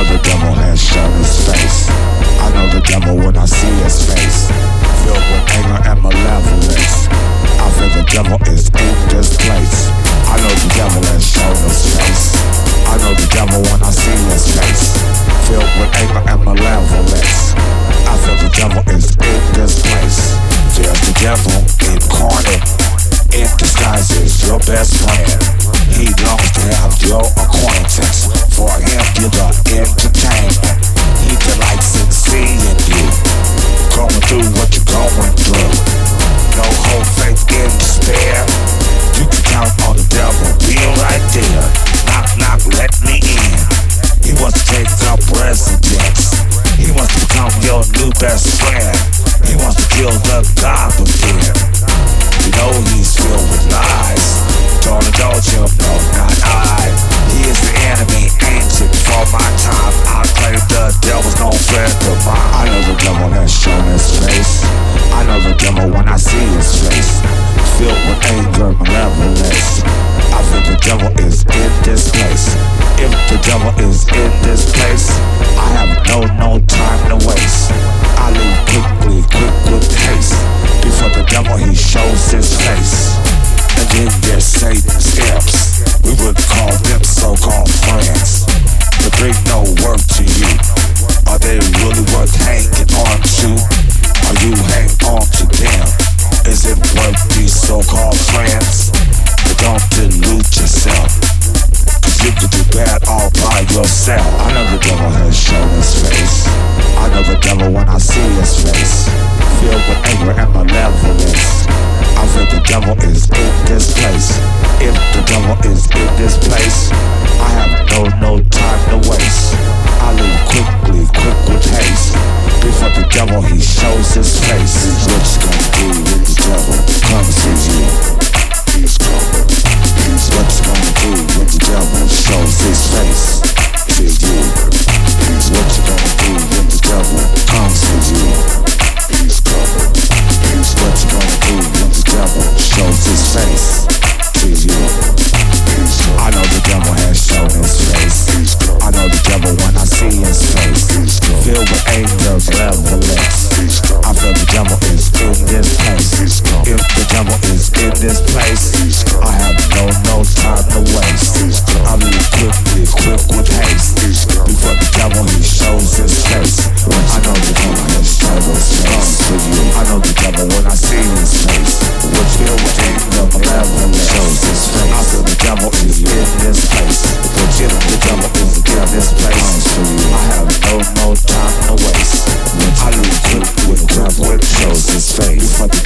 the devil has shown his face. I know the devil when I see his face, filled with anger and malevolence. I feel the devil is in this place. I know the devil has shown his face. I know the devil when I see his face, filled with anger and malevolence. I feel the devil is in this place. There's the devil incarnate, in disguise is your best friend. He longs to have your acquaintance. For him you're the entertainment. He delights in seeing you going through what you're going through. No hope, faith in despair. You can count on the devil being right there. Knock, knock, let me in. He wants to take up residence. He wants to become your new best friend. He wants to kill the God within. You know he's filled with lies. Don't indulge him, no, not I. He is the enemy, ancient for my time. I claim the devil's no friend of mine. I know the devil has shown his face. I know the devil when I see his face, filled with anger, malevolence. I feel the devil is in this place. If the devil is in this place, I have no time to waste. I leave quickly, quick with haste. Before the devil he shows his face. And then there's Satan's imps. We would call them so-called friends. They bring no worth to you. Are they really worth hanging on to? Or you hang on to them? Is it worth these so-called friends? But don't delude yourself, 'cause you could do bad all by yourself. I know the devil has shown his face. I know the devil when I see his face, filled with anger and malevolence. I feel the devil is in this place. If the devil is in this place, I have no time to waste. I leave quickly, quick with haste. Before the devil he shows his face. What you gonna do when the devil comes to you? He's coming. He's what you gonna do when the devil shows his face to you? He's what you gonna do when the devil comes to you? He's coming. He's what you gonna do when the devil shows his face to you? I know the devil has shown his face. I know the devil when I see his face, filled with anger, malevolence. I feel the devil is in this place. If the devil is in this place, I have no time to waste. I leave quickly, quick with haste. Before the devil he shows his face. I know the devil has shown his face to you. I know the devil when I see his face, which filled with anger, malevolence. Shows his face. I feel the devil is in this place. Which if the devil is in this place, I have no time to waste. I leave quick with devil shows his face. Before the